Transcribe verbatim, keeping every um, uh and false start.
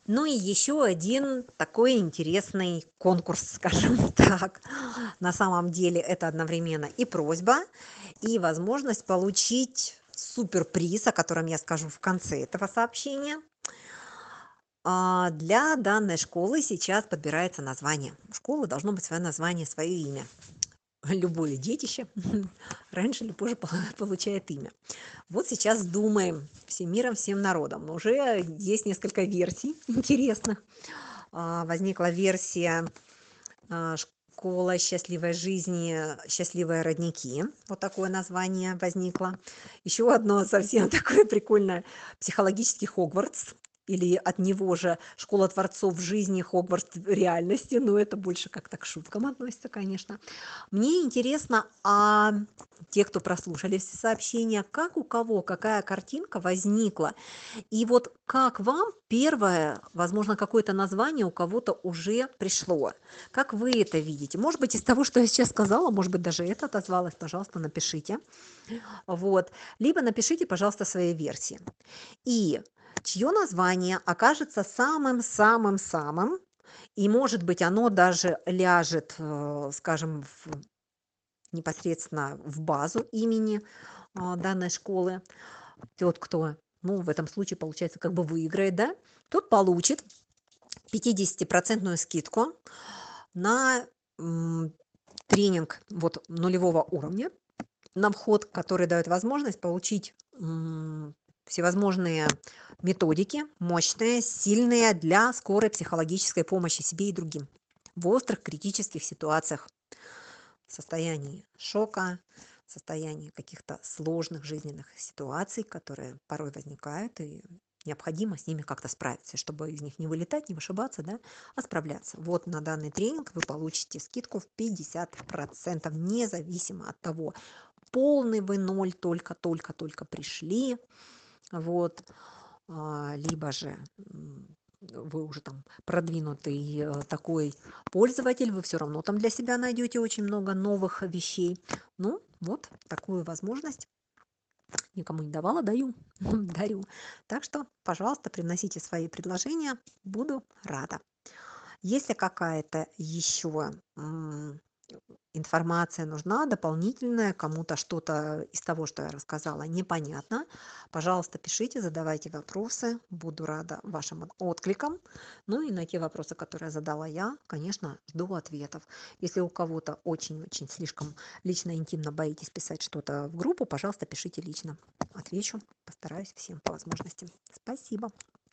Ну и еще один такой интересный конкурс, скажем так. На самом деле это одновременно и просьба, и возможность получить суперприз, о котором я скажу в конце этого сообщения. А, Для данной школы сейчас подбирается название. У школы должно быть свое название, свое имя. Любое детище раньше или позже по- получает имя. Вот сейчас думаем всем миром, всем народом. Но уже есть несколько версий интересных. А, Возникла версия а, «Школа счастливой жизни, счастливые родники». Вот такое название возникло. Еще одно совсем такое прикольное — «Психологический Хогвартс». Или от него же «Школа творцов жизни, Хогвартс в реальности». Но это больше как-то к шуткам относится, конечно. Мне интересно, а те, кто прослушали все сообщения, как у кого, какая картинка возникла? И вот как вам первое, возможно, какое-то название у кого-то уже пришло? Как вы это видите? Может быть, из того, что я сейчас сказала, может быть, даже это отозвалось, пожалуйста, напишите. Вот. Либо напишите, пожалуйста, свои версии. И чье название окажется самым-самым-самым, и, может быть, оно даже ляжет, э, скажем, в, непосредственно в базу имени а, данной школы. Тот, кто, ну, в этом случае, получается, как бы выиграет, да, тот получит пятидесятипроцентную скидку на м, тренинг вот нулевого уровня, на вход, который дает возможность получить м, всевозможные методики, мощные, сильные для скорой психологической помощи себе и другим в острых критических ситуациях, в состоянии шока, в состоянии каких-то сложных жизненных ситуаций, которые порой возникают, и необходимо с ними как-то справиться, чтобы из них не вылетать, не вышибаться, да, а справляться. Вот на данный тренинг вы получите скидку в пятьдесят процентов, независимо от того, полный вы ноль, только-только-только пришли, вот, а, либо же м, вы уже там продвинутый э, такой пользователь, вы все равно там для себя найдете очень много новых вещей. Ну, вот такую возможность никому не давала, даю, дарю. Так что, пожалуйста, приносите свои предложения, буду рада. Если какая-то еще информация нужна дополнительная, кому-то что-то из того, что я рассказала, непонятно, пожалуйста, пишите, задавайте вопросы, буду рада вашим откликам. Ну и на те вопросы, которые задала я, конечно, жду ответов. Если у кого-то очень-очень слишком лично, интимно боитесь писать что-то в группу, пожалуйста, пишите лично. Отвечу, постараюсь всем по возможности. Спасибо.